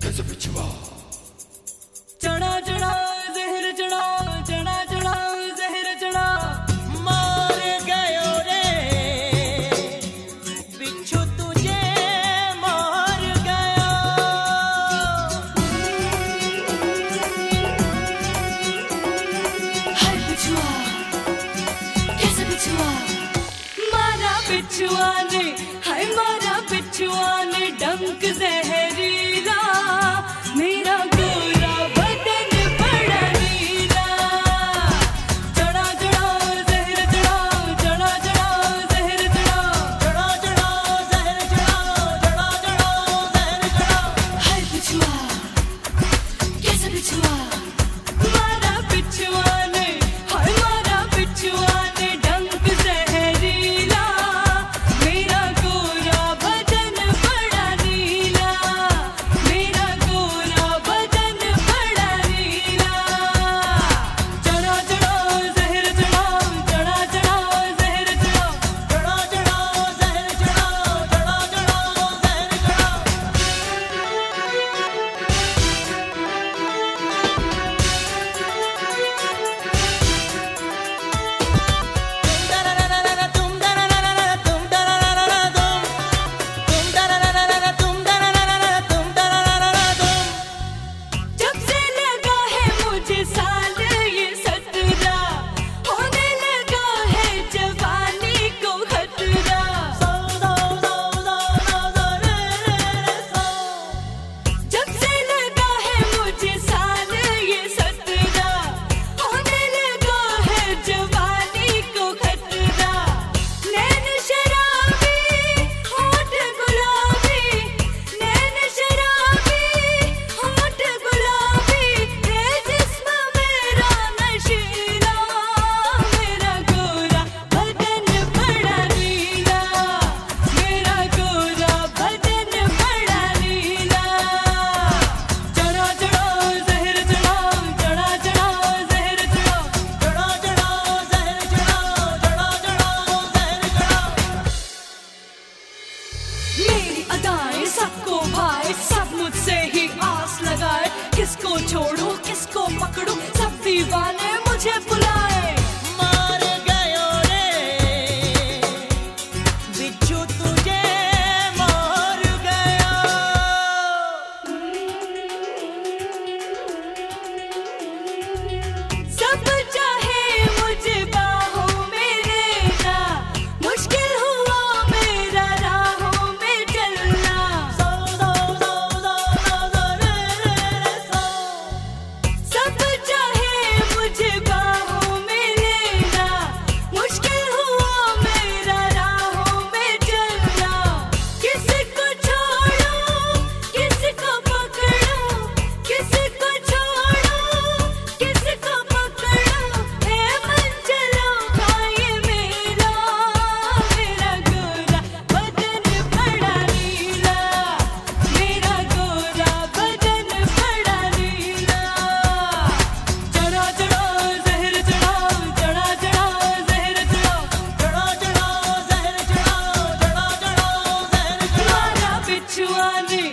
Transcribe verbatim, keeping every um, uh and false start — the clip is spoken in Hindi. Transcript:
चढ़ा चढ़ा जहर चढ़ा चढ़ा चढ़ा जहर चढ़ा मार गयो रे बिच्छू तुझे मार गया। हाय बिच्छुआ कैसे बिच्छुआ मारा बिच्छुआ ने हाय मारा बिच्छुआ ने डंक जहरीला मेरा गोरा बदन बड़ा नीला। चढ़ा चढ़ा जहर चढ़ा चढ़ा चढ़ा जहर चढ़ा चढ़ा चढ़ा जहर चढ़ा चढ़ा चढ़ा जहर चढ़ा। हाय बिच्छुआ कैसे बिच्छुआ मारा बिच्छुआ ने हाय मारा बिच्छुआ ने डंक जहरीला मेरा गोरा बदन बड़ा नीला मेरा गोरा बदन बड़ा नीला। चढ़ा चढ़ा जहर चढ़ा चढ़ा चढ़ा जहर चढ़ा चढ़ा चढ़ा जहर चढ़ा चढ़ा चढ़ा जहर चढ़ा। जब से लगा है मुझे साल ये सत्रह होने लगा है जवानी को खतरा। जब से लगा है मुझे साल ये सत्रह होने लगा है जवानी को खतरा। नैन शराबी होठ गुलाबी नैन शराबी होठ गुलाबी है जिस्म मेरा नशीला मेरा गोरा बदन बड़ा नीला मेरा गोरा बदन बड़ा नीला। चढ़ा चढ़ा जहर चढ़ा चढ़ा चढ़ा जहर चढ़ा चढ़ा चढ़ा जहर चढ़ा चढ़ा चढ़ा जहर चढ़ा। मेरी अदाएं सबको भाए सब मुझसे ही आस लगाए किसको छोड़ूं किसको पकड़ूं सब दीवाने मुझे बुलाए। मार गयो रे बिच्छू तुझे मार गया। सब चाहे मुझे बाहों में लेना मुश्किल हुआ मेरा राहों में चलना। सब चाहे मुझे बाहों में लेना मुश्किल हुआ मेरा राहों में चलना। किसको छोड़ूं किसको पकड़ूं किसको छोड़ूं किसको पकड़ूं है मंजिलों का ये मेला मेरा गोरा बदन बड़ा नीला मेरा गोरा बदन बड़ा नीला। चढ़ा चढ़ा जहर चढ़ा चढ़ा चढ़ा जहर चढ़ा चढ़ा चढ़ा जहर चढ़ा चढ़ा चढ़ा जहर चढ़ा। मारा बिच्छुआ ने